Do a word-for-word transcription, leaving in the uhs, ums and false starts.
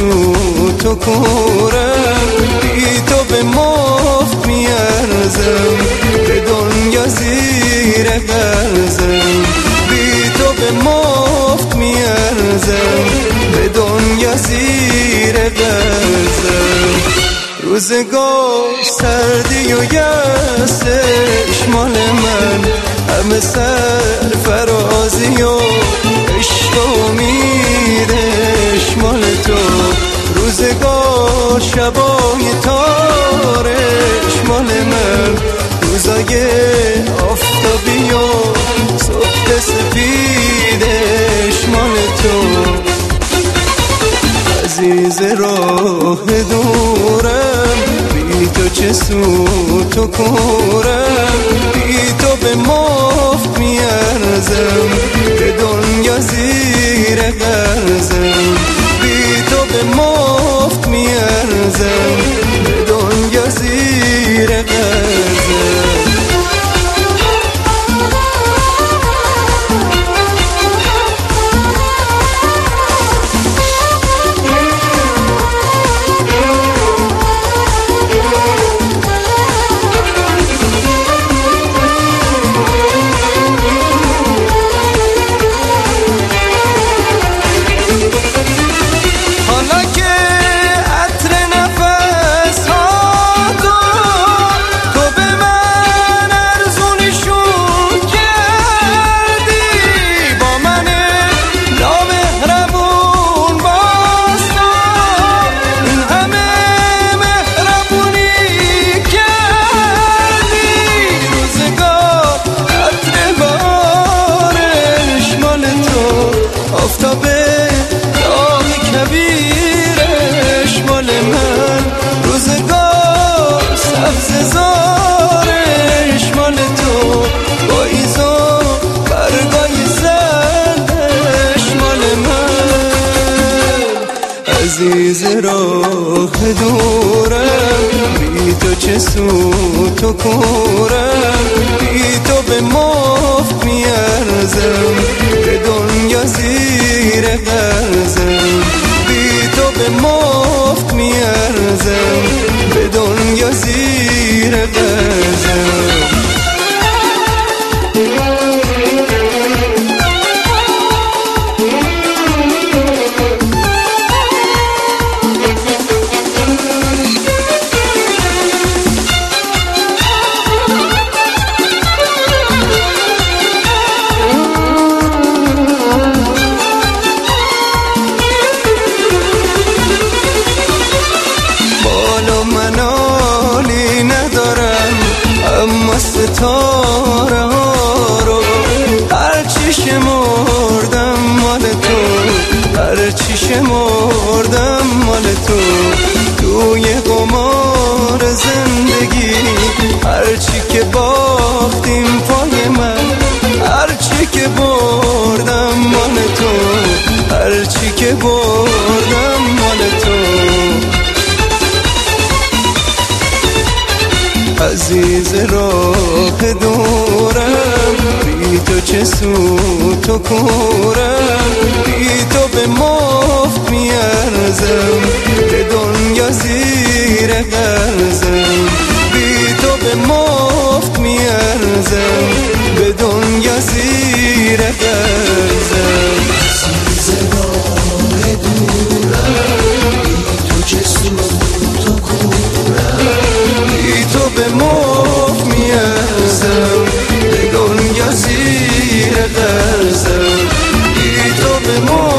سوت و کورم، بی تو به مفت میارزم، به دنیا زیر قرضم، بی تو به مفت میارزم، به دنیا زیر قرضم. روزگار سردی و یأسش مال من، همه سرفرازی و عشق و امیدش مال تو. روزگار شبای تارش مال من، روزای آفتابی و صبح سپیدش مال تو. عزیز راه دورم، بی تو چه سوت و کورم، بی تو به مفت میارزم، به دنیا زیر قرضم، بی تو به مفت میارزم، به دنیا زیر قرضم. آفتابه داغ کبیرش مال من، روزگار سبز زارش مال تو، با ایزا برگای زردش مال من. عزیز راه دورم، بی تو چه سوت و کورم، بی تو به مفت میارزم، به دنیا زیر قرضم، بی تو به مفت میارزم، به دنیا زیر قرضم. اما ستاره ها رو هرچی شمردم مال تو، هرچی شمردم مال تو. توی قمار زندگی هرچی که باختیم پای من، هرچی که بردم مال تو، هرچی که بردم مال تو. عزیز راه دورم، بی تو چه سوت و کورم، بی تو به مفت میارزم، به دنیا زیر قرضم، بی تو به مفت میارزم، به دنیا زیر قرضم. عزیز راه دورم، بی تو چه سوت و کورم، بی تو به مفت میارزم، به دنیا زیر قرضم، بی تو به مفت